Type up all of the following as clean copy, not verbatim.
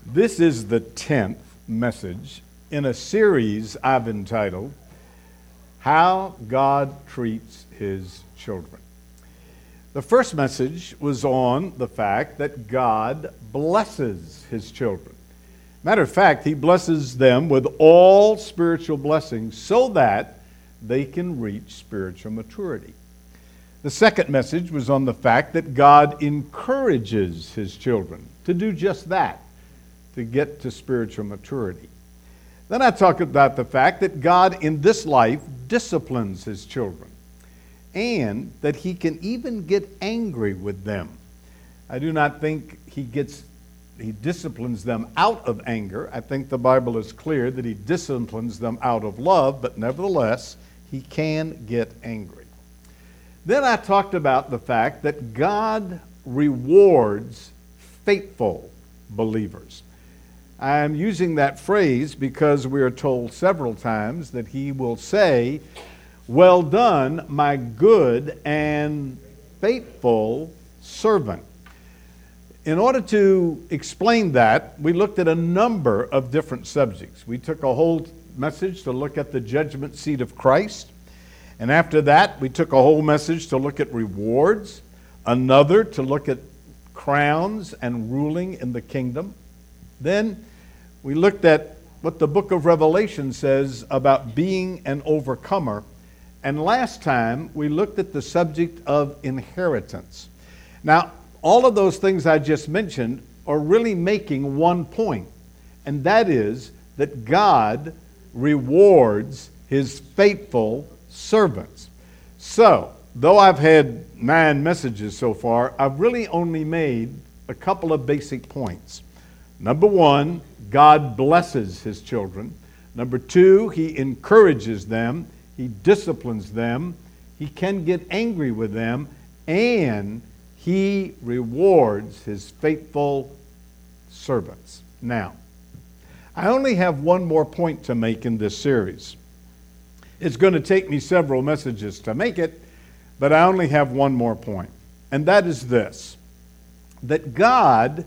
This is the 10th message in a series I've entitled, How God Treats His Children. The first message was on the fact that God blesses His children. Matter of fact, He blesses them with all spiritual blessings so that they can reach spiritual maturity. The second message was on the fact that God encourages His children to do just that, to get to spiritual maturity. Then I talked about the fact that God in this life disciplines His children and that He can even get angry with them. I do not think He disciplines them out of anger. I think the Bible is clear that He disciplines them out of love, but nevertheless, He can get angry. Then I talked about the fact that God rewards faithful believers. I'm using that phrase because we are told several times that He will say, "Well done, my good and faithful servant." In order to explain that, we looked at a number of different subjects. We took a whole message to look at the judgment seat of Christ. And after that, we took a whole message to look at rewards, another to look at crowns and ruling in the kingdom. Then we looked at what the book of Revelation says about being an overcomer. And last time, we looked at the subject of inheritance. Now, all of those things I just mentioned are really making one point, and that is that God rewards His faithful servants. So, though I've had 9 messages so far, I've really only made a couple of basic points. Number 1, God blesses His children. Number 2, He encourages them. He disciplines them. He can get angry with them. And He rewards His faithful servants. Now, I only have one more point to make in this series. It's going to take me several messages to make it, but I only have one more point. And that is this: that God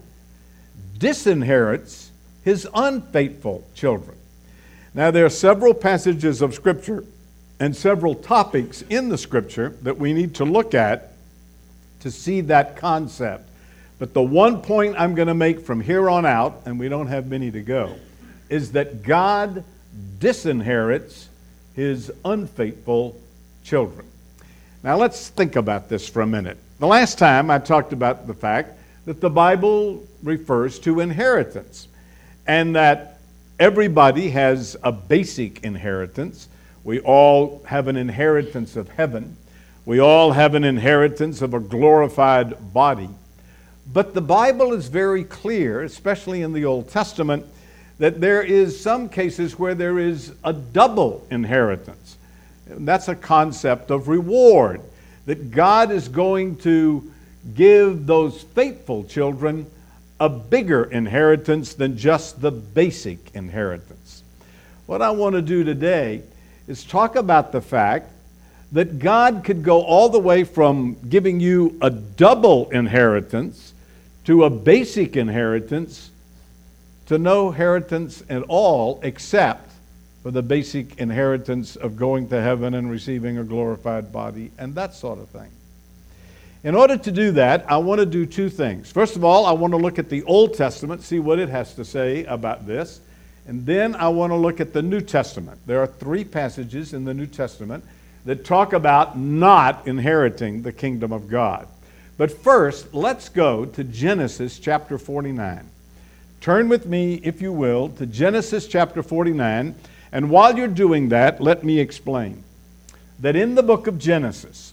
disinherits His unfaithful children. Now, there are several passages of Scripture and several topics in the Scripture that we need to look at to see that concept. But the one point I'm going to make from here on out, and we don't have many to go, is that God disinherits His unfaithful children. Now, let's think about this for a minute. The last time I talked about the fact that the Bible refers to inheritance and that everybody has a basic inheritance. We all have an inheritance of heaven. We all have an inheritance of a glorified body. But the Bible is very clear, especially in the Old Testament, that there is some cases where there is a double inheritance. And that's a concept of reward, that God is going to give those faithful children a bigger inheritance than just the basic inheritance. What I want to do today is talk about the fact that God could go all the way from giving you a double inheritance to a basic inheritance to no inheritance at all except for the basic inheritance of going to heaven and receiving a glorified body and that sort of thing. In order to do that, I want to do 2 things. First of all, I want to look at the Old Testament, see what it has to say about this. And then I want to look at the New Testament. There are 3 passages in the New Testament that talk about not inheriting the kingdom of God. But first, let's go to Genesis chapter 49. Turn with me, if you will, to Genesis chapter 49. And while you're doing that, let me explain that in the book of Genesis,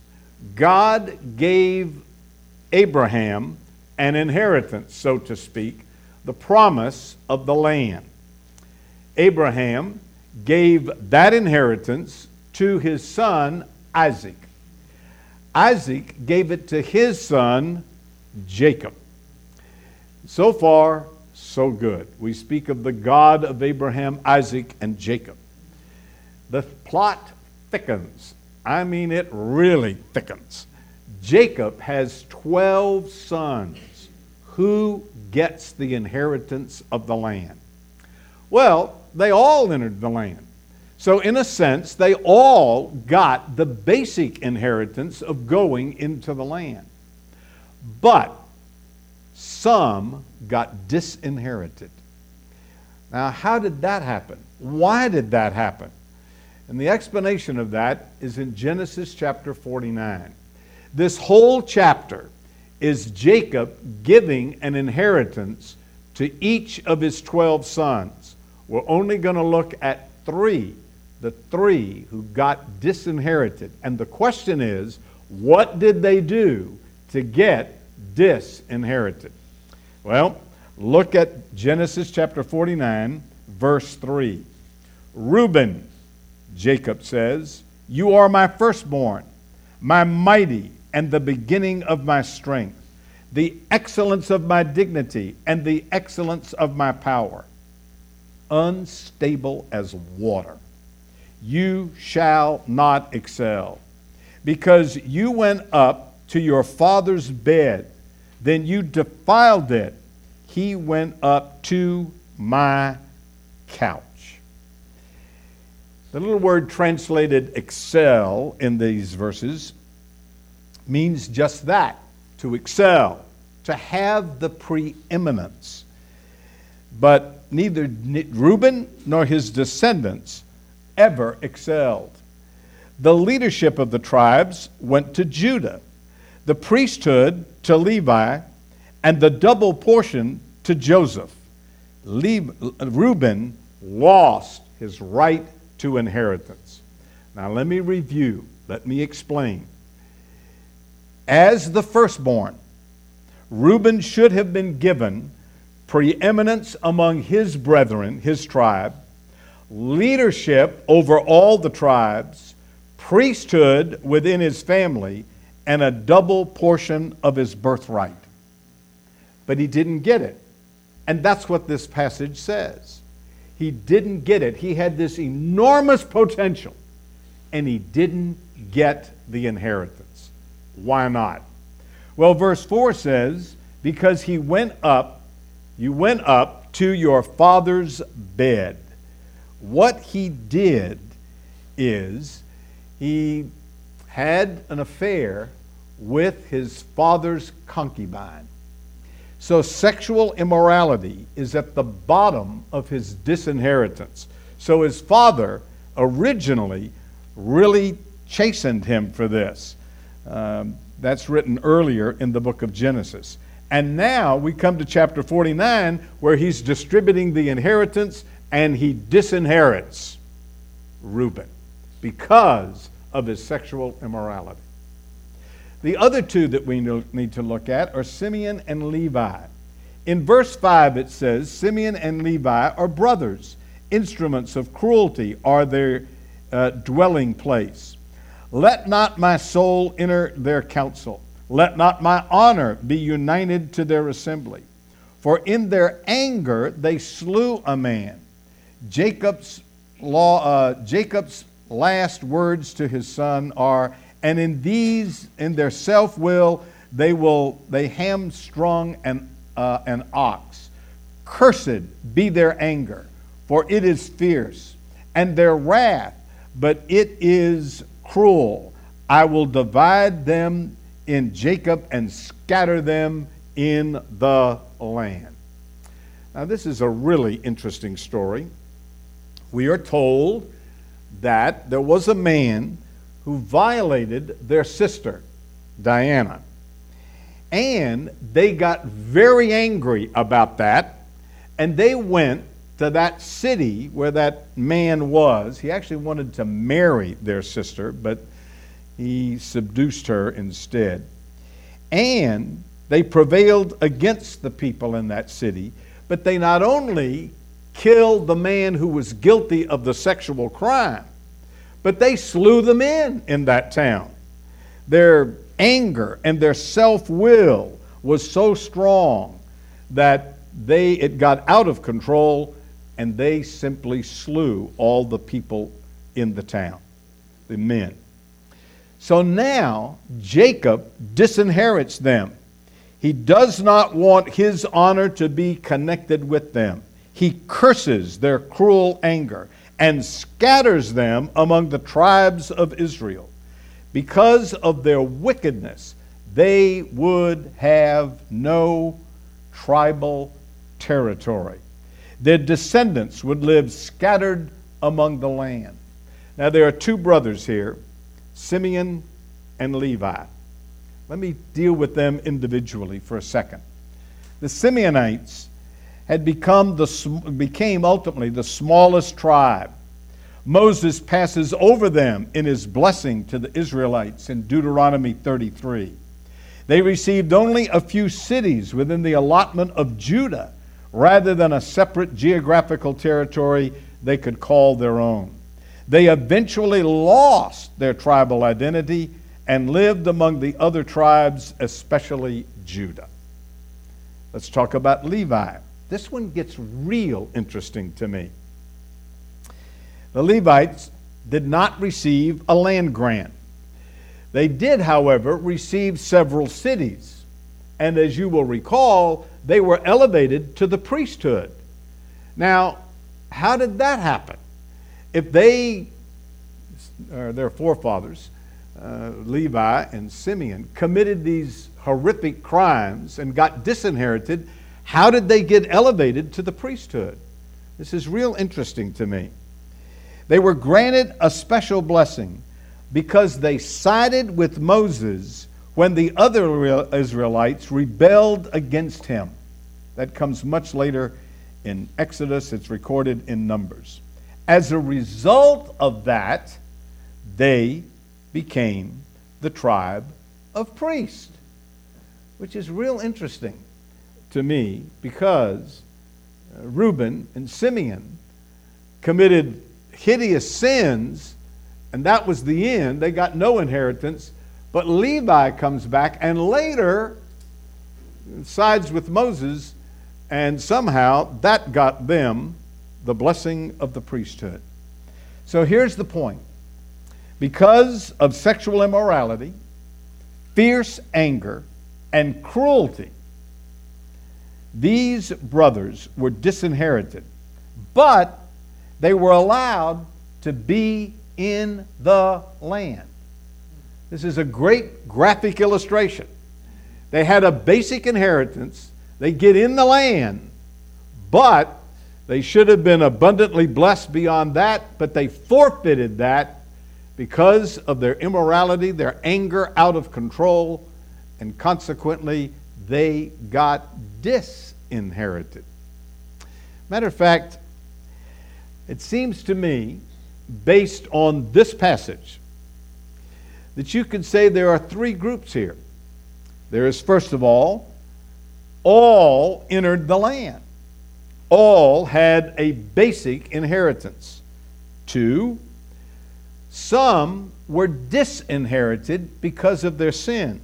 God gave Abraham an inheritance, so to speak, the promise of the land. Abraham gave that inheritance to his son Isaac. Isaac gave it to his son Jacob. So far, so good. We speak of the God of Abraham, Isaac, and Jacob. The plot thickens. I mean, it really thickens. Jacob has 12 sons who gets the inheritance of the land? Well, they all entered the land. So in a sense, they all got the basic inheritance of going into the land. But some got disinherited. Now, how did that happen? Why did that happen? And the explanation of that is in Genesis chapter 49. This whole chapter is Jacob giving an inheritance to each of his 12 sons. We're only going to look at three, the three who got disinherited. And the question is, what did they do to get disinherited? Well, look at Genesis chapter 49, verse 3. Reuben, Jacob says, "You are my firstborn, my mighty, and the beginning of my strength, the excellence of my dignity, and the excellence of my power. Unstable as water, you shall not excel. Because you went up to your father's bed, then you defiled it. He went up to my couch." The little word translated excel in these verses means just that, to excel, to have the preeminence. But neither Reuben nor his descendants ever excelled. The leadership of the tribes went to Judah, the priesthood to Levi, and the double portion to Joseph. Reuben lost his right to inheritance. Now let me review, let me explain. As the firstborn, Reuben should have been given preeminence among his brethren, his tribe, leadership over all the tribes, priesthood within his family, and a double portion of his birthright. But he didn't get it. And that's what this passage says. He didn't get it. He had this enormous potential, and he didn't get the inheritance. Why not? Well, verse 4 says, because you went up to your father's bed. What he did is he had an affair with his father's concubine. So sexual immorality is at the bottom of his disinheritance. So his father originally really chastened him for this. That's written earlier in the book of Genesis. And now we come to chapter 49 where he's distributing the inheritance and he disinherits Reuben because of his sexual immorality. The other two that we need to look at are Simeon and Levi. In verse 5 it says, Simeon and Levi are brothers. Instruments of cruelty are their dwelling place. Let not my soul enter their council. Let not my honor be united to their assembly. For in their anger they slew a man. Jacob's last words to his son are, and in their self-will, they hamstrung an ox. Cursed be their anger, for it is fierce, and their wrath, but it is cruel. I will divide them in Jacob and scatter them in the land. Now, this is a really interesting story. We are told that there was a man who violated their sister, Diana. And they got very angry about that, and they went to that city where that man was. He actually wanted to marry their sister, but he seduced her instead. And they prevailed against the people in that city, but they not only killed the man who was guilty of the sexual crime, but they slew the men in that town. Their anger and their self-will was so strong that it got out of control, and they simply slew all the people in the town, the men. So now Jacob disinherits them. He does not want his honor to be connected with them. He curses their cruel anger and scatters them among the tribes of Israel. Because of their wickedness, they would have no tribal territory. Their descendants would live scattered among the land. Now, there are two brothers here, Simeon and Levi. Let me deal with them individually for a second. The Simeonites had became ultimately the smallest tribe. Moses passes over them in his blessing to the Israelites in Deuteronomy 33. They received only a few cities within the allotment of Judah, rather than a separate geographical territory they could call their own. They eventually lost their tribal identity and lived among the other tribes, especially Judah. Let's talk about Levi. This one gets real interesting to me. The Levites did not receive a land grant. They did, however, receive several cities. And as you will recall, they were elevated to the priesthood. Now, how did that happen? If they, or their forefathers, Levi and Simeon, committed these horrific crimes and got disinherited, how did they get elevated to the priesthood? This is real interesting to me. They were granted a special blessing because they sided with Moses when the other Israelites rebelled against him. That comes much later in Exodus. It's recorded in Numbers. As a result of that, they became the tribe of priests, which is real interesting to me because Reuben and Simeon committed hideous sins, and that was the end. They got no inheritance. But Levi comes back and later sides with Moses, and somehow that got them the blessing of the priesthood. So here's the point. Because of sexual immorality, fierce anger, and cruelty, these brothers were disinherited, but they were allowed to be in the land. This is a great graphic illustration. They had a basic inheritance. They get in the land, but they should have been abundantly blessed beyond that, but they forfeited that because of their immorality, their anger out of control, and consequently, they got disinherited. Matter of fact, it seems to me, based on this passage, that you could say there are three groups here. There is, first of all entered the land. All had a basic inheritance. 2, some were disinherited because of their sin.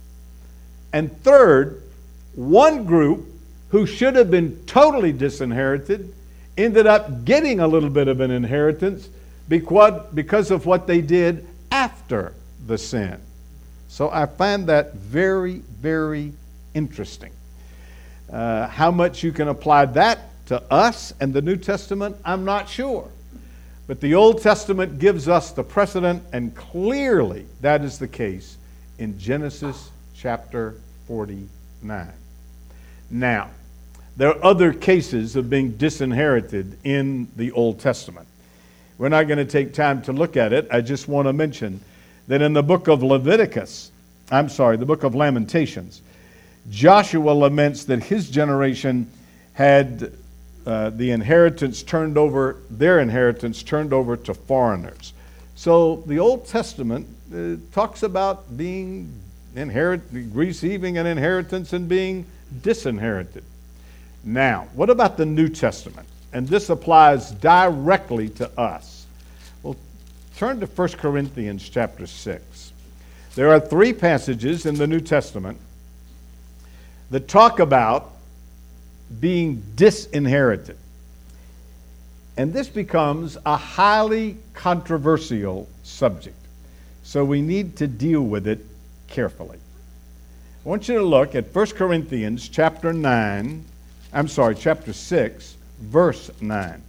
And 3rd, one group who should have been totally disinherited ended up getting a little bit of an inheritance because of what they did after the sin. So I find that very, very interesting. How much you can apply that to us and the New Testament, I'm not sure. But the Old Testament gives us the precedent, and clearly that is the case in Genesis chapter 49. Now, there are other cases of being disinherited in the Old Testament. We're not going to take time to look at it. I just want to mention that in the book of the book of Lamentations, Joshua laments that his generation had their inheritance turned over to foreigners. So the Old Testament talks about receiving an inheritance and being disinherited. Now, what about the New Testament? And this applies directly to us. Well, turn to 1 Corinthians chapter 6. There are 3 passages in the New Testament that talk about being disinherited. And this becomes a highly controversial subject. So we need to deal with it carefully. I want you to look at 1 Corinthians chapter 6, verse 9.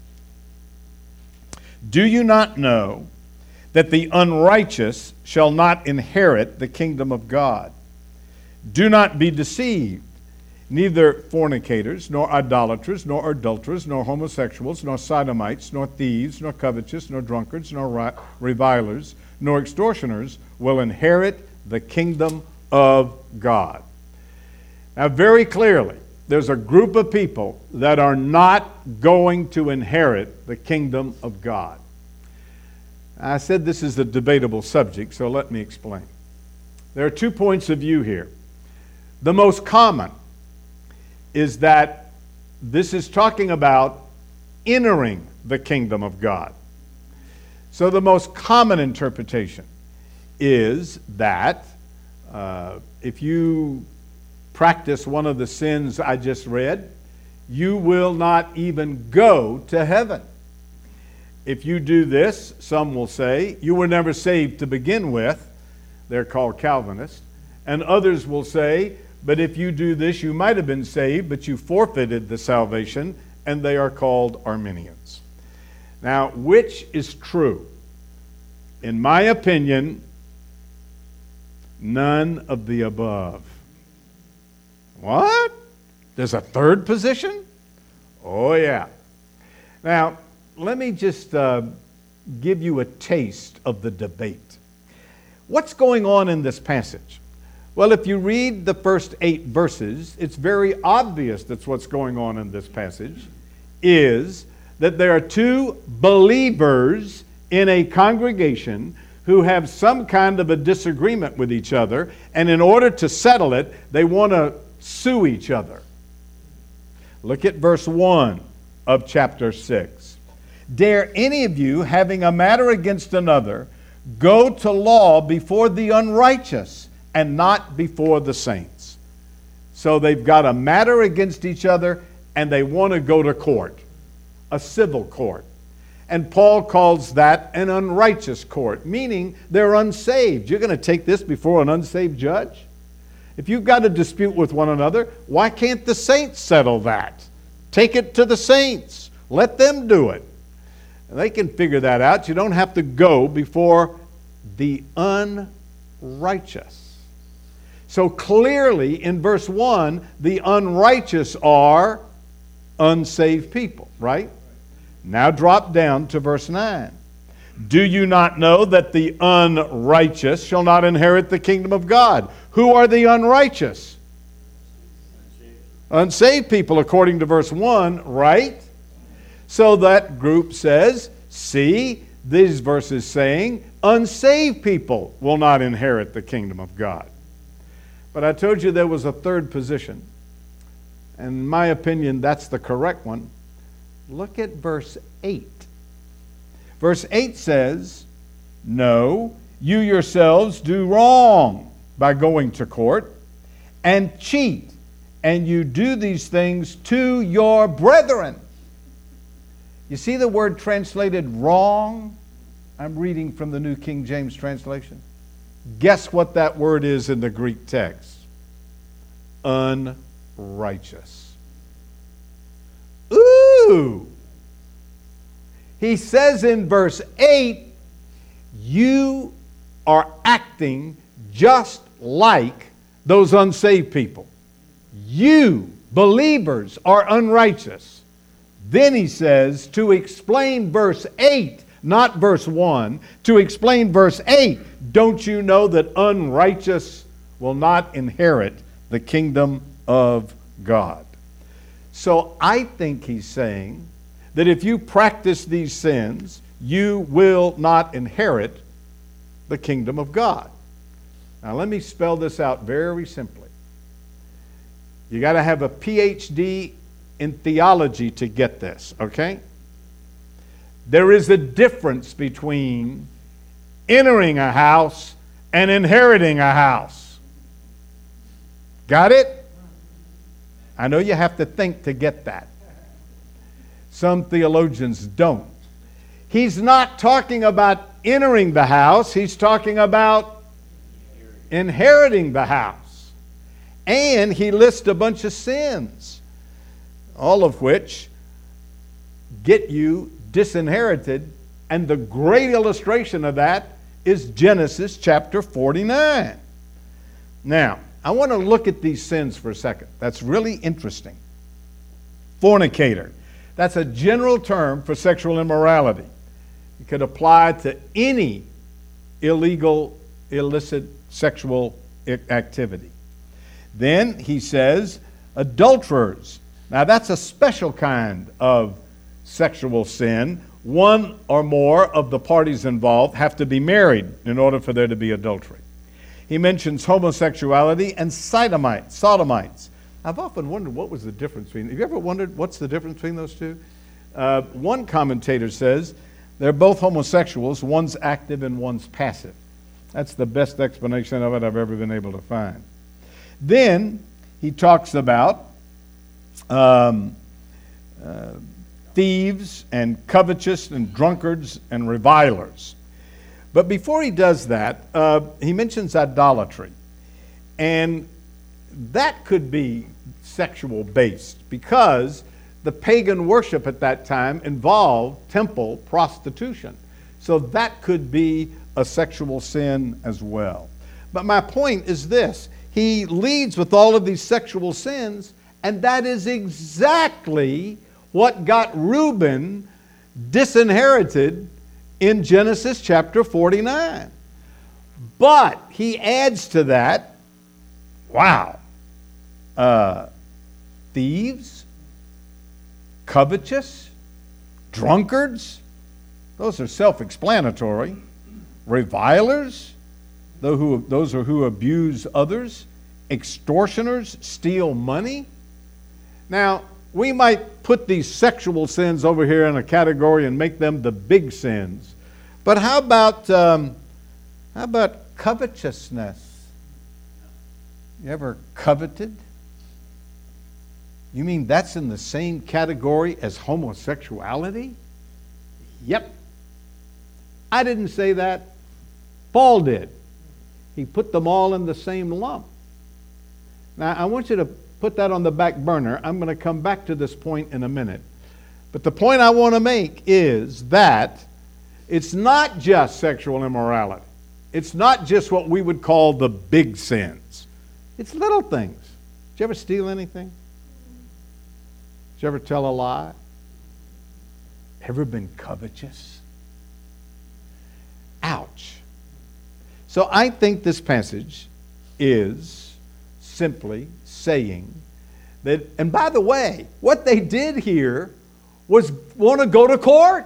Do you not know that the unrighteous shall not inherit the kingdom of God? Do not be deceived. Neither fornicators, nor idolaters, nor adulterers, nor homosexuals, nor sodomites, nor thieves, nor covetous, nor drunkards, nor revilers, nor extortioners will inherit the kingdom of God. Now, very clearly, there's a group of people that are not going to inherit the kingdom of God. I said this is a debatable subject, so let me explain. There are 2 points of view here. The most common is that this is talking about entering the kingdom of God. So the most common interpretation is that if you practice one of the sins I just read, you will not even go to heaven. If you do this, some will say, you were never saved to begin with. They're called Calvinists. And others will say, but if you do this, you might have been saved, but you forfeited the salvation, and they are called Arminians. Now, which is true? In my opinion, none of the above. What? There's a third position? Oh, yeah. Now, let me just give you a taste of the debate. What's going on in this passage? Well, if you read the first 8 verses, it's very obvious that's what's going on in this passage, is that there are 2 believers in a congregation who have some kind of a disagreement with each other, and in order to settle it, they want to sue each other. Look at verse 1 of chapter 6. Dare any of you, having a matter against another, go to law before the unrighteous and not before the saints? So they've got a matter against each other and they want to go to court, a civil court. And Paul calls that an unrighteous court, meaning they're unsaved. You're going to take this before an unsaved judge? If you've got a dispute with one another, why can't the saints settle that? Take it to the saints. Let them do it. And they can figure that out. You don't have to go before the unrighteous. So clearly in verse 1, the unrighteous are unsaved people, right? Now drop down to verse 9. Do you not know that the unrighteous shall not inherit the kingdom of God? Who are the unrighteous? Unsaved people, according to verse 1, right? So that group says, see, these verses saying, unsaved people will not inherit the kingdom of God. But I told you there was a third position. And in my opinion, that's the correct one. Look at verse 8. Verse 8 says, no, you yourselves do wrong by going to court and cheat, and you do these things to your brethren. You see the word translated wrong? I'm reading from the New King James translation. Guess what that word is in the Greek text? Unrighteous. Ooh! He says in verse 8, you are acting just like those unsaved people. You, believers, are unrighteous. Then he says, to explain verse 8, not verse 1, to explain verse 8, don't you know that unrighteous will not inherit the kingdom of God? So I think he's saying that if you practice these sins, you will not inherit the kingdom of God. Now let me spell this out very simply. You got to have a PhD in theology to get this, okay? There is a difference between entering a house and inheriting a house. Got it? I know you have to think to get that. Some theologians don't. He's not talking about entering the house. He's talking about inheriting the house. And he lists a bunch of sins, all of which get you disinherited. And the great illustration of that is Genesis chapter 49. Now, I want to look at these sins for a second. That's really interesting. Fornicator. That's a general term for sexual immorality. It could apply to any illegal, illicit sexual activity. Then he says adulterers. Now that's a special kind of sexual sin. One or more of the parties involved have to be married in order for there to be adultery. He mentions homosexuality and sodomites. I've often wondered what was the difference between. Have you ever wondered what's the difference between those two? One commentator says they're both homosexuals. One's active and one's passive. That's the best explanation of it I've ever been able to find. Then he talks about thieves and covetous and drunkards and revilers. But before he does that, he mentions idolatry. And that could be sexual based because the pagan worship at that time involved temple prostitution. So that could be a sexual sin as well. But my point is this. He leads with all of these sexual sins, and that is exactly what got Reuben disinherited in Genesis chapter 49. But he adds to that, thieves, covetous, drunkards, those are self-explanatory, revilers, those who abuse others, extortioners, steal money. Now, we might put these sexual sins over here in a category and make them the big sins. But how about covetousness? You ever coveted? You mean that's in the same category as homosexuality? Yep. I didn't say that. Paul did. He put them all in the same lump. Now, I want you to put that on the back burner. I'm going to come back to this point in a minute. But the point I want to make is that it's not just sexual immorality. It's not just what we would call the big sins. It's little things. Did you ever steal anything? Did you ever tell a lie? Ever been covetous? Ouch. So I think this passage is simply saying that, and by the way, what they did here was want to go to court.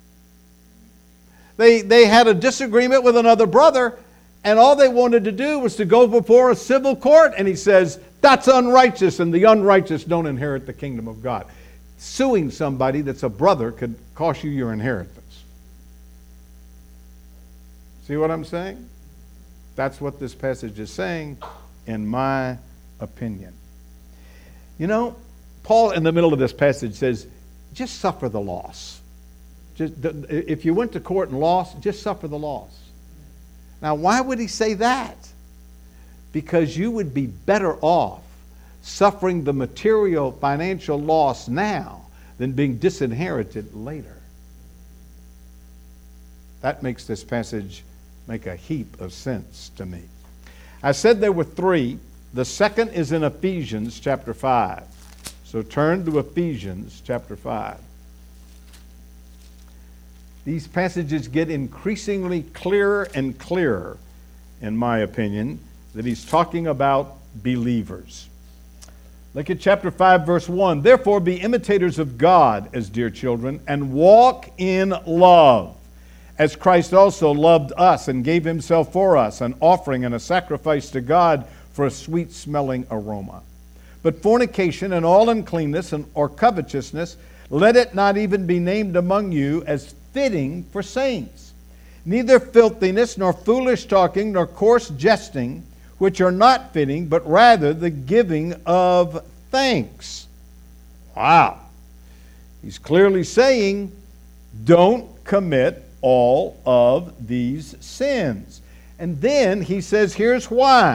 They had a disagreement with another brother, and all they wanted to do was to go before a civil court, and he says, that's unrighteous, and the unrighteous don't inherit the kingdom of God. Suing somebody that's a brother could cost you your inheritance. See what I'm saying? That's what this passage is saying, in my opinion. You know, Paul in the middle of this passage says, just suffer the loss. If you went to court and lost, just suffer the loss. Now, why would he say that? Because you would be better off suffering the material financial loss now than being disinherited later. That makes this passage make a heap of sense to me. I said there were three. The second is in Ephesians chapter 5. So turn to Ephesians chapter 5. These passages get increasingly clearer and clearer, in my opinion, that he's talking about believers. Look at chapter 5, verse 1. Therefore be imitators of God as dear children, and walk in love, as Christ also loved us and gave himself for us, an offering and a sacrifice to God for a sweet-smelling aroma. But fornication and all uncleanness or covetousness, let it not even be named among you as fitting for saints. Neither filthiness, nor foolish talking, nor coarse jesting, which are not fitting, but rather the giving of thanks. Wow. He's clearly saying, don't commit all of these sins. And then he says, here's why.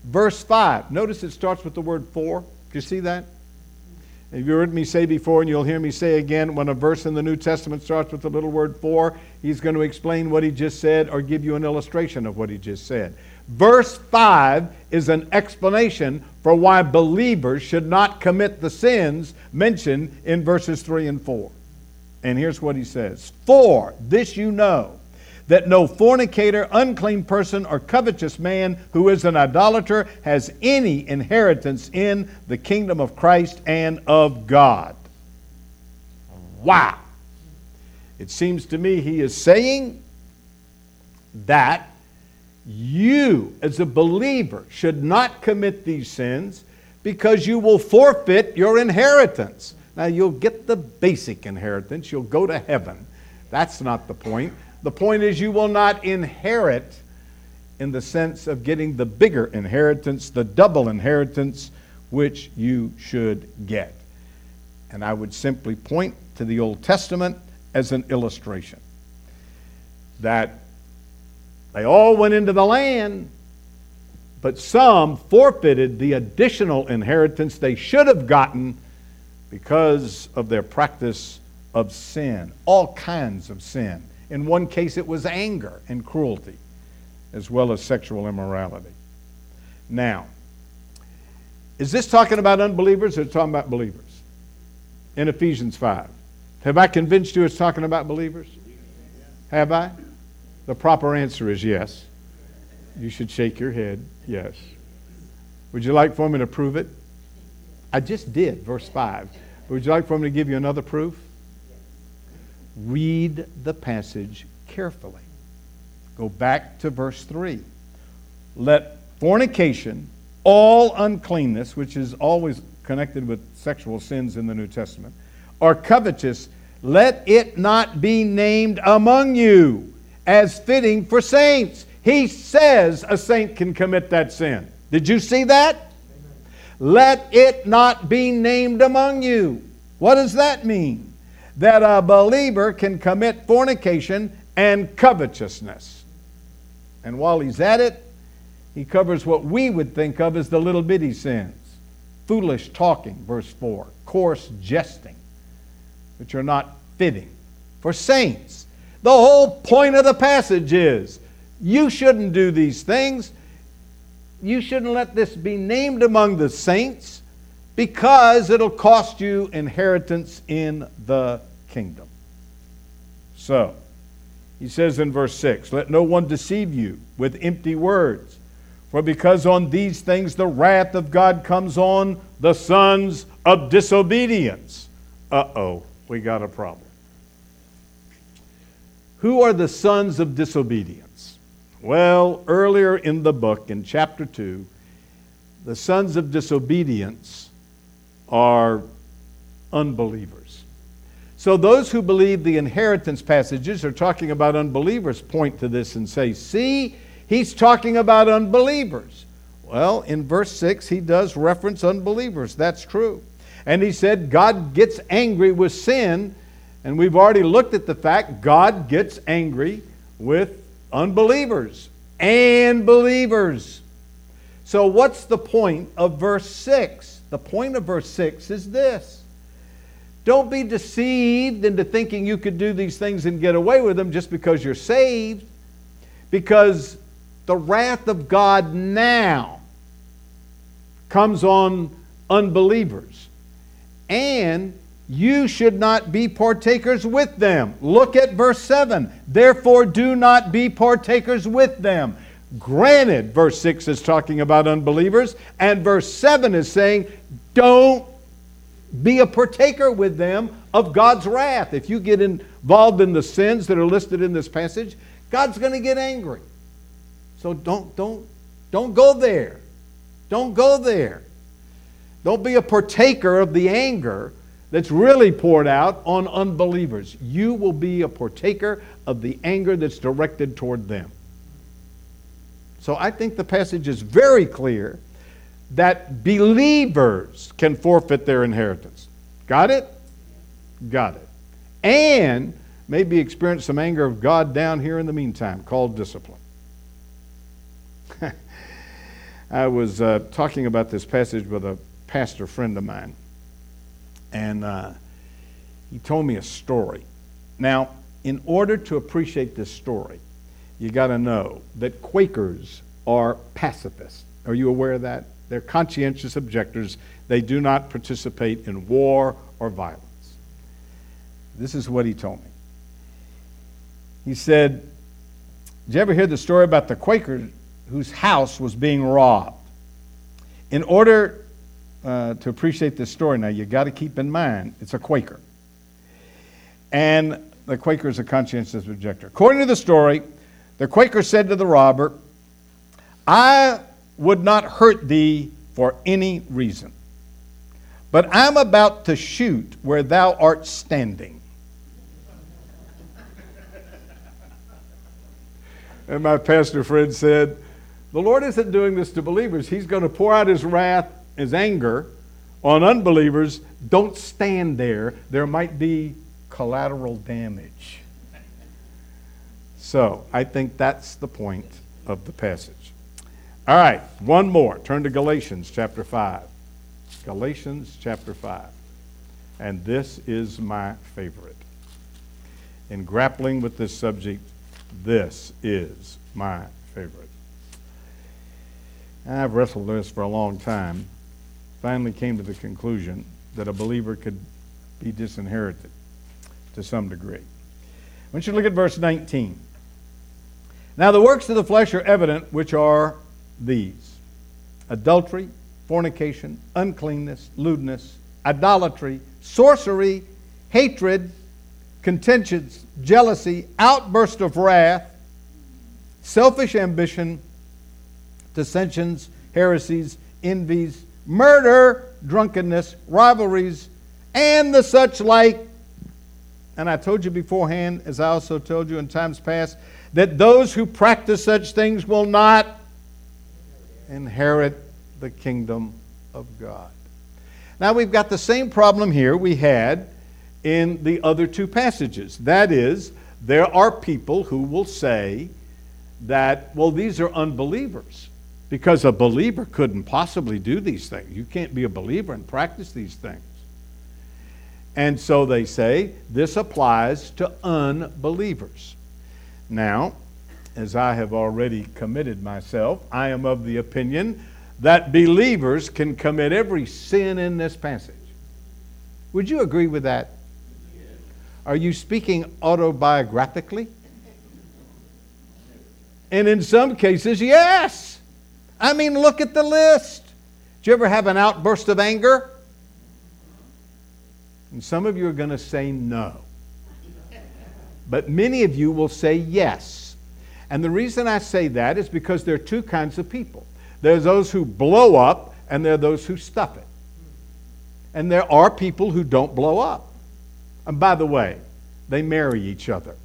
Verse 5. Notice it starts with the word for. Do you see that? Have you heard me say before, and you'll hear me say again, when a verse in the New Testament starts with the little word for, he's going to explain what he just said or give you an illustration of what he just said. Verse 5 is an explanation for why believers should not commit the sins mentioned in verses 3 and 4. And here's what he says. For this you know, that no fornicator, unclean person, or covetous man who is an idolater has any inheritance in the kingdom of Christ and of God. Wow. It seems to me he is saying that you, as a believer, should not commit these sins because you will forfeit your inheritance. Now, you'll get the basic inheritance. You'll go to heaven. That's not the point. The point is you will not inherit in the sense of getting the bigger inheritance, the double inheritance, which you should get. And I would simply point to the Old Testament as an illustration that they all went into the land, but some forfeited the additional inheritance they should have gotten because of their practice of sin, all kinds of sin. In one case, it was anger and cruelty, as well as sexual immorality. Now, is this talking about unbelievers or talking about believers? In Ephesians 5. Have I convinced you it's talking about believers? Have I? The proper answer is yes. You should shake your head, yes. Would you like for me to prove it? I just did, verse 5. Would you like for me to give you another proof? Read the passage carefully. Go back to verse 3. Let fornication, all uncleanness, which is always connected with sexual sins in the New Testament, or covetous, let it not be named among you as fitting for saints. He says a saint can commit that sin. Did you see that? Amen. Let it not be named among you. What does that mean? That a believer can commit fornication and covetousness. And while he's at it, he covers what we would think of as the little bitty sins. Foolish talking, verse 4. Coarse jesting, which are not fitting for saints. The whole point of the passage is you shouldn't do these things. You shouldn't let this be named among the saints, because it'll cost you inheritance in the kingdom. So, he says in verse 6, let no one deceive you with empty words, for because on these things the wrath of God comes on the sons of disobedience. Uh-oh, we got a problem. Who are the sons of disobedience? Well, earlier in the book, in chapter 2, the sons of disobedience are unbelievers. So those who believe the inheritance passages are talking about unbelievers point to this and say, see, he's talking about unbelievers. Well, in verse 6, he does reference unbelievers. That's true. And he said God gets angry with sin, and we've already looked at the fact God gets angry with unbelievers and believers. So what's the point of verse 6? The point of verse 6 is this. Don't be deceived into thinking you could do these things and get away with them just because you're saved, because the wrath of God now comes on unbelievers, and you should not be partakers with them. Look at verse 7. Therefore, do not be partakers with them. Granted, verse 6 is talking about unbelievers, and verse 7 is saying, don't be a partaker with them of God's wrath. If you get involved in the sins that are listed in this passage, God's going to get angry. So don't go there. Don't go there. Don't be a partaker of the anger that's really poured out on unbelievers. You will be a partaker of the anger that's directed toward them. So I think the passage is very clear that believers can forfeit their inheritance. Got it? Got it. And maybe experience some anger of God down here in the meantime, called discipline. I was talking about this passage with a pastor friend of mine, and he told me a story. Now, in order to appreciate this story, you got to know that Quakers are pacifists. Are you aware of that? They're conscientious objectors. They do not participate in war or violence. This is what he told me. He said, did you ever hear the story about the Quaker whose house was being robbed? In order to appreciate this story, now you got to keep in mind, it's a Quaker. And the Quaker is a conscientious objector. According to the story, the Quaker said to the robber, I would not hurt thee for any reason, but I'm about to shoot where thou art standing. And my pastor friend said, the Lord isn't doing this to believers. He's going to pour out his wrath, his anger on unbelievers. Don't stand there. There might be collateral damage. So I think that's the point of the passage. All right, one more. Turn to Galatians chapter 5. Galatians chapter 5. And this is my favorite. In grappling with this subject, this is my favorite. I've wrestled with this for a long time. Finally came to the conclusion that a believer could be disinherited to some degree. I want you to look at verse 19. Now the works of the flesh are evident, which are these: adultery, fornication, uncleanness, lewdness, idolatry, sorcery, hatred, contentions, jealousy, outburst of wrath, selfish ambition, dissensions, heresies, envies, murder, drunkenness, rivalries, and the such like. And I told you beforehand, as I also told you in times past, that those who practice such things will not inherit the kingdom of God. Now we've got the same problem here we had in the other two passages. That is, there are people who will say that, well, these are unbelievers, because a believer couldn't possibly do these things. You can't be a believer and practice these things. And so they say this applies to unbelievers. Now, as I have already committed myself, I am of the opinion that believers can commit every sin in this passage. Would you agree with that? Are you speaking autobiographically? And in some cases, yes. I mean, look at the list. Did you ever have an outburst of anger? And some of you are going to say no. But many of you will say yes. And the reason I say that is because there are two kinds of people. There's those who blow up, and there are those who stuff it. And there are people who don't blow up. And by the way, they marry each other.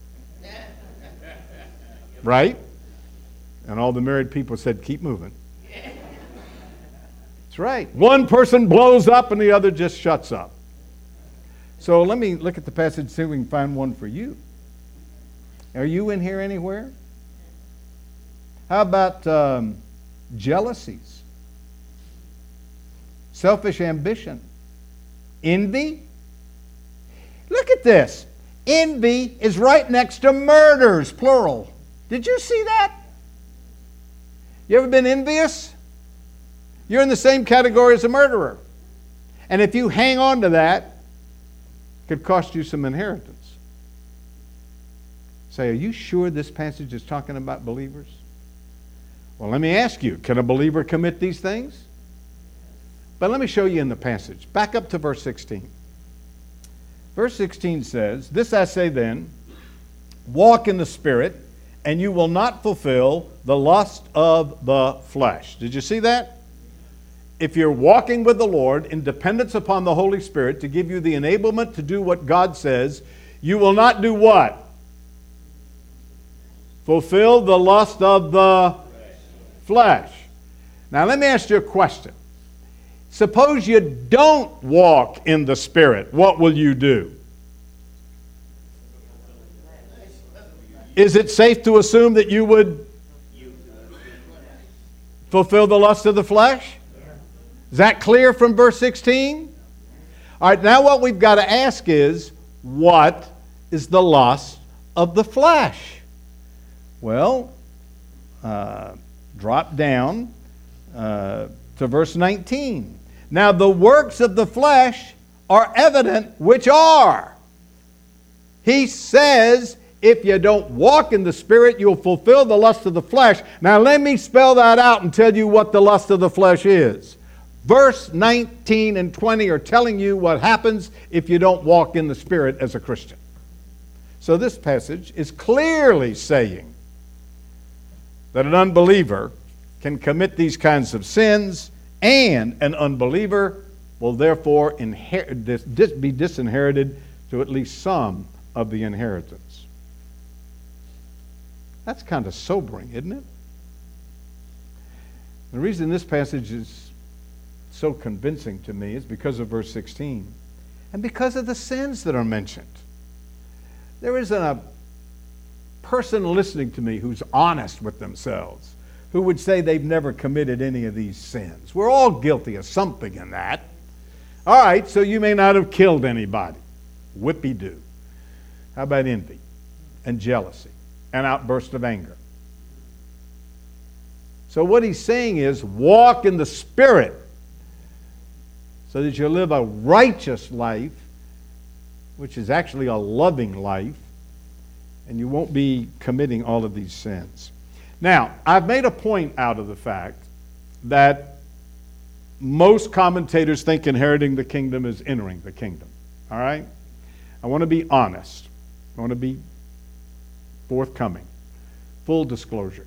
Right? And all the married people said, keep moving. That's right. One person blows up and the other just shuts up. So let me look at the passage and see if we can find one for you. Are you in here anywhere? How about jealousies? Selfish ambition? Envy? Look at this. Envy is right next to murders, plural. Did you see that? You ever been envious? You're in the same category as a murderer. And if you hang on to that, it could cost you some inheritance. Say, are you sure this passage is talking about believers? Well, let me ask you, can a believer commit these things? But let me show you in the passage. Back up to verse 16. Verse 16 says, this I say then, walk in the Spirit, and you will not fulfill the lust of the flesh. Did you see that? If you're walking with the Lord in dependence upon the Holy Spirit to give you the enablement to do what God says, you will not do what? Fulfill the lust of the flesh. Now let me ask you a question. Suppose you don't walk in the Spirit, what will you do? Is it safe to assume that you would? Fulfill the lust of the flesh? Is that clear from verse 16? All right, now what we've got to ask is, what is the lust of the flesh? Well, drop down to verse 19. Now the works of the flesh are evident, which are. He says, if you don't walk in the Spirit, you'll fulfill the lust of the flesh. Now let me spell that out and tell you what the lust of the flesh is. Verse 19 and 20 are telling you what happens if you don't walk in the Spirit as a Christian. So this passage is clearly saying that an unbeliever can commit these kinds of sins, and an unbeliever will therefore be disinherited to at least some of the inheritance. That's kind of sobering, isn't it? The reason this passage is so convincing to me is because of verse 16 and because of the sins that are mentioned. There isn't a person listening to me who's honest with themselves who would say they've never committed any of these sins. We're all guilty of something in that. All right, so you may not have killed anybody. Whippy-doo. How about envy and jealousy and outburst of anger? So what he's saying is, walk in the Spirit so that you live a righteous life, which is actually a loving life, and you won't be committing all of these sins. Now, I've made a point out of the fact that most commentators think inheriting the kingdom is entering the kingdom. All right? I want to be honest. I want to be forthcoming. Full disclosure.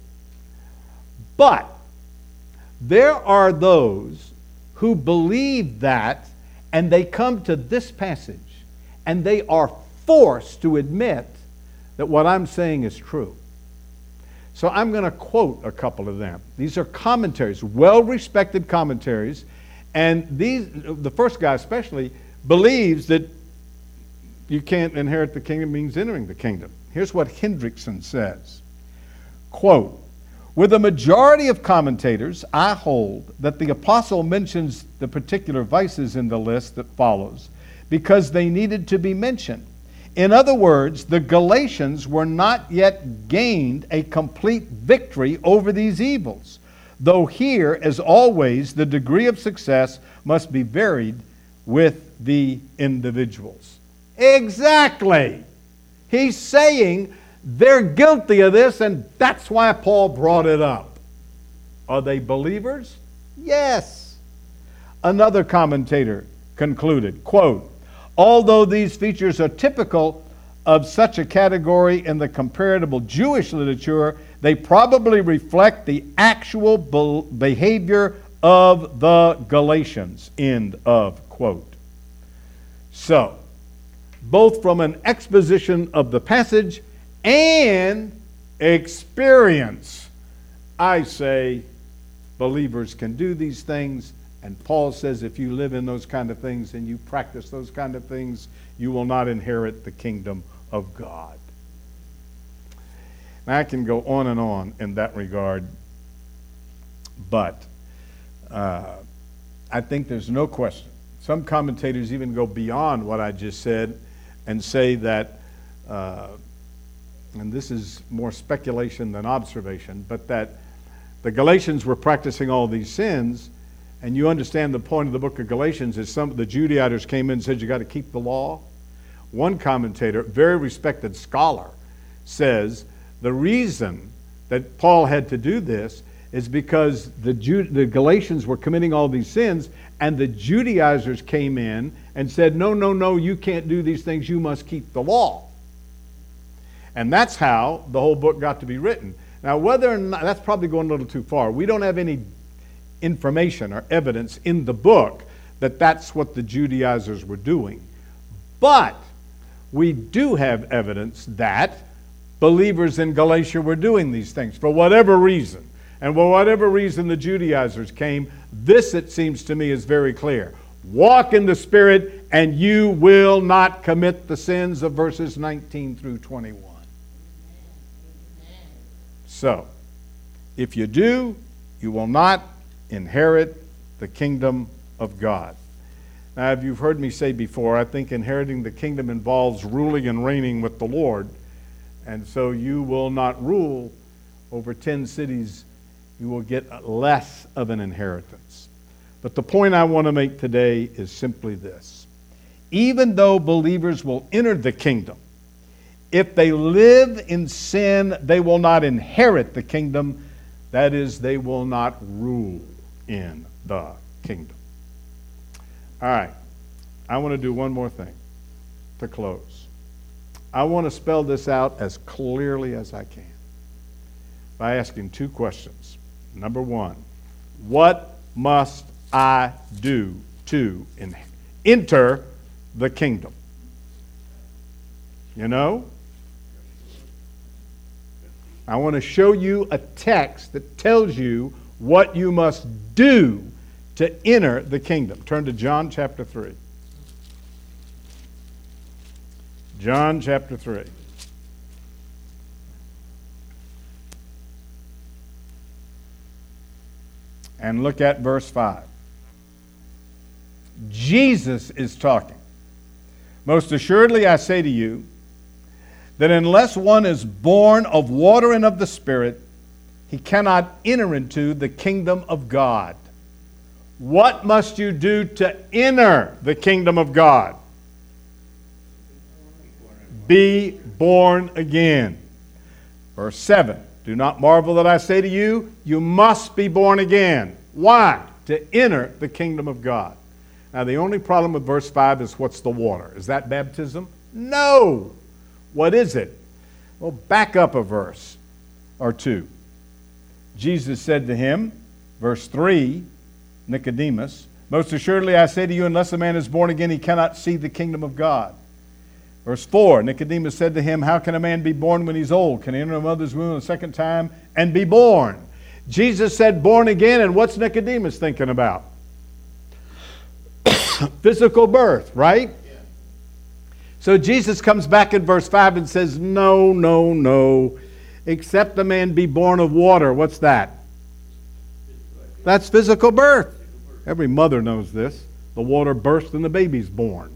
But there are those who believe that, and they come to this passage, and they are forced to admit that what I'm saying is true. So I'm going to quote a couple of them. These are commentaries, well-respected commentaries, and the first guy especially believes that you can't inherit the kingdom means entering the kingdom. Here's what Hendrickson says, quote, with a majority of commentators, I hold that the apostle mentions the particular vices in the list that follows because they needed to be mentioned. In other words, the Galatians were not yet gained a complete victory over these evils, though here, as always, the degree of success must be varied with the individuals. Exactly. He's saying they're guilty of this, and that's why Paul brought it up. Are they believers? Yes. Another commentator concluded, quote, although these features are typical of such a category in the comparable Jewish literature, they probably reflect the actual behavior of the Galatians. End of quote. So, both from an exposition of the passage and experience, I say believers can do these things. And Paul says if you live in those kind of things and you practice those kind of things, you will not inherit the kingdom of God. Now, I can go on in that regard, but I think there's no question. Some commentators even go beyond what I just said and say that, and this is more speculation than observation, but that the Galatians were practicing all these sins. And you understand the point of the book of Galatians is some of the Judaizers came in and said you got to keep the law. One commentator, very respected scholar, says the reason that Paul had to do this is because the Galatians were committing all these sins, and the Judaizers came in and said, no, you can't do these things, you must keep the law. And that's how the whole book got to be written. Now, whether or not, that's probably going a little too far. We don't have any information or evidence in the book that that's what the Judaizers were doing. But we do have evidence that believers in Galatia were doing these things for whatever reason. And for whatever reason the Judaizers came, this, it seems to me, is very clear. Walk in the Spirit and you will not commit the sins of verses 19 through 21. So, if you do, you will not inherit the kingdom of God. Now, if you've heard me say before, I think inheriting the kingdom involves ruling and reigning with the Lord. And so you will not rule over 10 cities. You will get less of an inheritance. But the point I want to make today is simply this. Even though believers will enter the kingdom, if they live in sin, they will not inherit the kingdom. That is, they will not rule in the kingdom. All right, I want to do one more thing to close. I want to spell this out as clearly as I can by asking two questions. Number one, what must I do to enter the kingdom? You know? I want to show you a text that tells you what you must do to enter the kingdom. Turn to John chapter 3. John chapter 3. And look at verse 5. Jesus is talking. Most assuredly I say to you, that unless one is born of water and of the Spirit, he cannot enter into the kingdom of God. What must you do to enter the kingdom of God? Be born again. Verse 7. Do not marvel that I say to you, you must be born again. Why? To enter the kingdom of God. Now the only problem with verse 5 is what's the water? Is that baptism? No. What is it? Well, back up a verse or two. Jesus said to him, verse 3, Nicodemus, most assuredly I say to you, unless a man is born again, he cannot see the kingdom of God. Verse 4, Nicodemus said to him, how can a man be born when he's old? Can he enter a mother's womb a second time and be born? Jesus said born again, and what's Nicodemus thinking about? Physical birth, right? So Jesus comes back in verse 5 and says, no. Except a man be born of water. What's that? That's physical birth. Every mother knows this. The water bursts and the baby's born.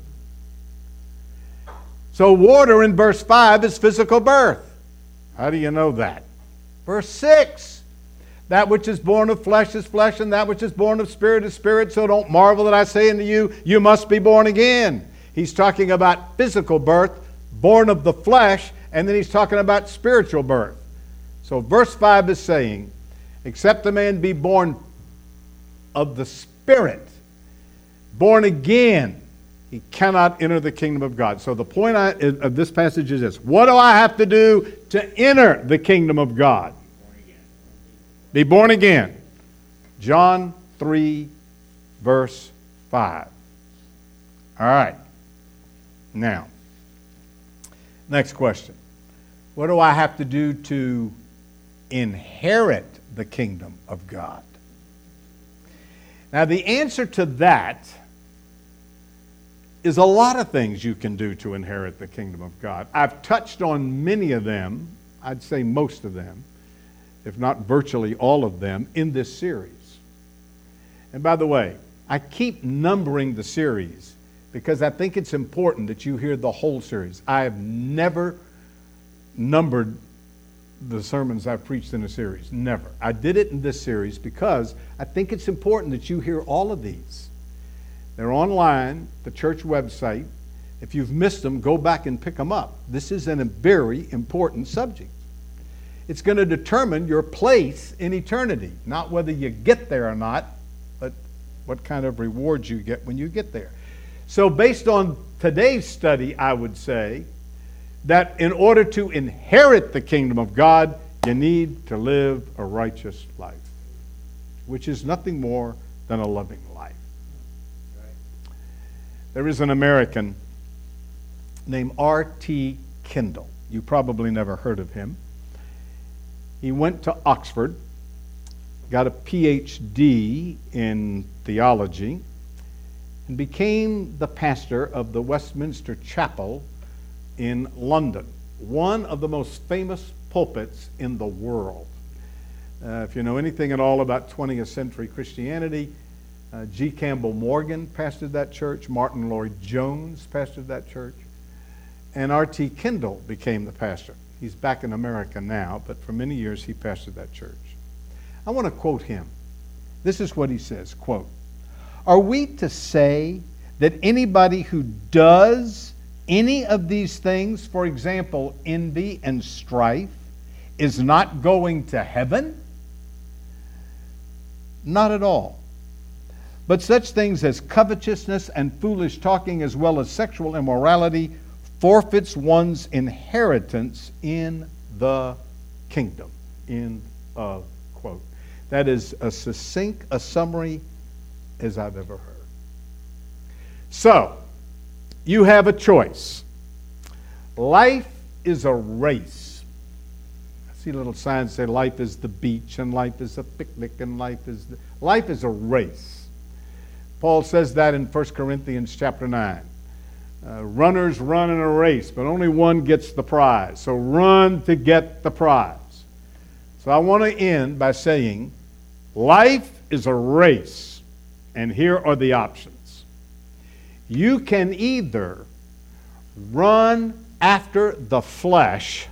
So water in verse 5 is physical birth. How do you know that? Verse 6. That which is born of flesh is flesh, and that which is born of spirit is spirit. So don't marvel that I say unto you, you must be born again. He's talking about physical birth, born of the flesh, and then he's talking about spiritual birth. So verse 5 is saying, except a man be born of the Spirit, born again, he cannot enter the kingdom of God. So the point of this passage is this. What do I have to do to enter the kingdom of God? Be born again. John 3, verse 5. All right. Now, next question. What do I have to do to inherit the kingdom of God? Now, the answer to that is a lot of things you can do to inherit the kingdom of God. I've touched on many of them, I'd say most of them, if not virtually all of them, in this series. And by the way, I keep numbering the series because I think it's important that you hear the whole series. I have never numbered the sermons I've preached in a series. Never. I did it in this series because I think it's important that you hear all of these. They're online, the church website. If you've missed them, go back and pick them up. This is a very important subject. It's going to determine your place in eternity, not whether you get there or not, but what kind of rewards you get when you get there. So based on today's study, I would say that in order to inherit the kingdom of God, you need to live a righteous life, which is nothing more than a loving life. There is an American named R.T. Kendall. You probably never heard of him. He went to Oxford, got a PhD in theology, and became the pastor of the Westminster Chapel in London, one of the most famous pulpits in the world. If you know anything at all about 20th century Christianity, G. Campbell Morgan pastored that church. Martin Lloyd-Jones pastored that church. And R.T. Kendall became the pastor. He's back in America now, but for many years he pastored that church. I want to quote him. This is what he says, quote, "Are we to say that anybody who does any of these things, for example, envy and strife, is not going to heaven? Not at all. But such things as covetousness and foolish talking, as well as sexual immorality, forfeits one's inheritance in the kingdom." End of quote. That is as succinct a summary as I've ever heard. So, you have a choice. Life is a race. I see little signs say life is the beach, and life is a picnic, and life is a race. Paul says that in 1 Corinthians chapter 9. Runners run in a race, but only one gets the prize. So run to get the prize. So I want to end by saying, life is a race, and here are the options. You can either run after the flesh,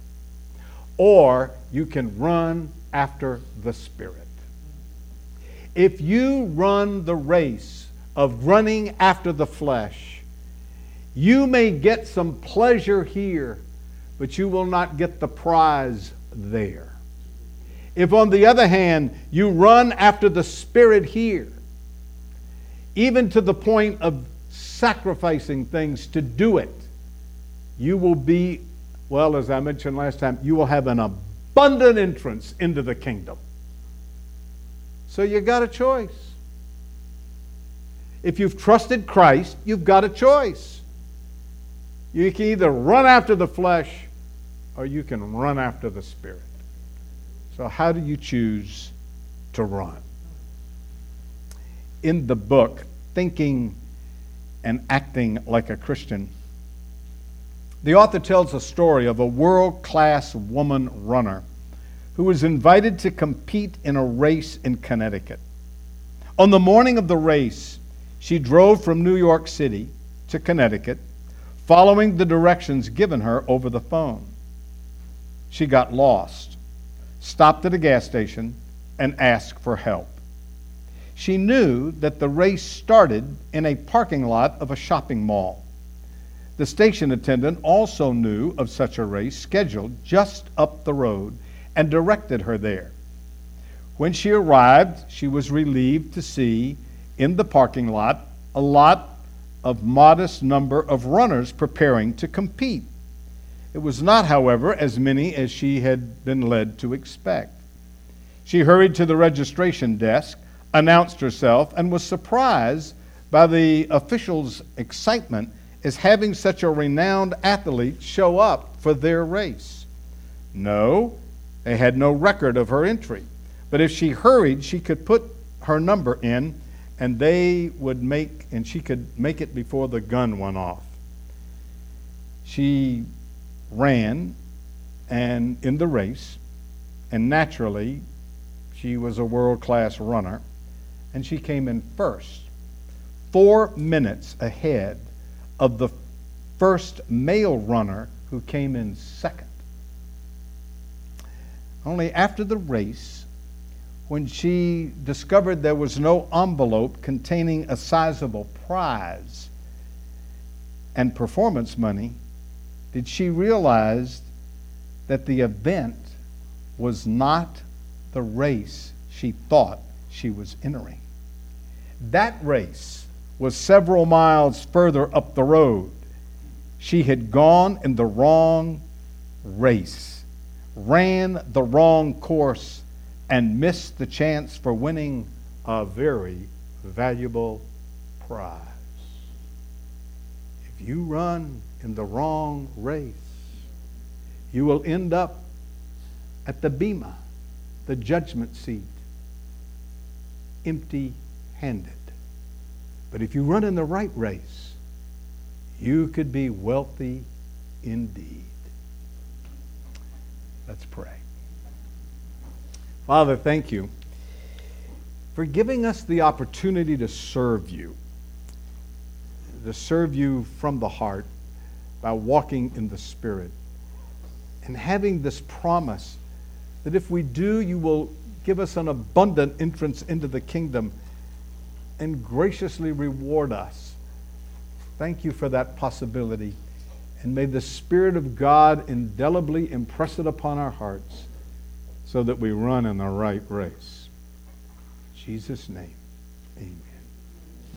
or you can run after the Spirit. If you run the race of running after the flesh, you may get some pleasure here, but you will not get the prize there. If, on the other hand, you run after the Spirit here, even to the point of sacrificing things to do it, you will be, well, as I mentioned last time, you will have an abundant entrance into the kingdom. So you got a choice. If you've trusted Christ, you've got a choice. You can either run after the flesh or you can run after the Spirit. So how do you choose to run? In the book, Thinking and Acting Like a Christian, the author tells a story of a world-class woman runner who was invited to compete in a race in Connecticut. On the morning of the race, she drove from New York City to Connecticut, following the directions given her over the phone. She got lost, stopped at a gas station, and asked for help. She knew that the race started in a parking lot of a shopping mall. The station attendant also knew of such a race scheduled just up the road and directed her there. When she arrived, she was relieved to see in the parking lot a lot of modest number of runners preparing to compete. It was not, however, as many as she had been led to expect. She hurried to the registration desk, announced herself, and was surprised by the officials' excitement as having such a renowned athlete show up for their race. No, they had no record of her entry, but if she hurried, she could put her number in, and she could make it before the gun went off. She ran and in the race, and naturally, she was a world-class runner, and she came in first, 4 minutes ahead of the first male runner who came in second. Only after the race, when she discovered there was no envelope containing a sizable prize and performance money, did she realize that the event was not the race she thought she was entering. That race was several miles further up the road. She had gone in the wrong race, ran the wrong course, and missed the chance for winning a very valuable prize. If you run in the wrong race, you will end up at the bema, the judgment seat, empty-handed. But if you run in the right race, you could be wealthy indeed. Let's pray. Father, thank you for giving us the opportunity to serve you from the heart by walking in the Spirit and having this promise that if we do, you will give us an abundant entrance into the kingdom and graciously reward us. Thank you for that possibility. And may the Spirit of God indelibly impress it upon our hearts so that we run in the right race. In Jesus' name, amen.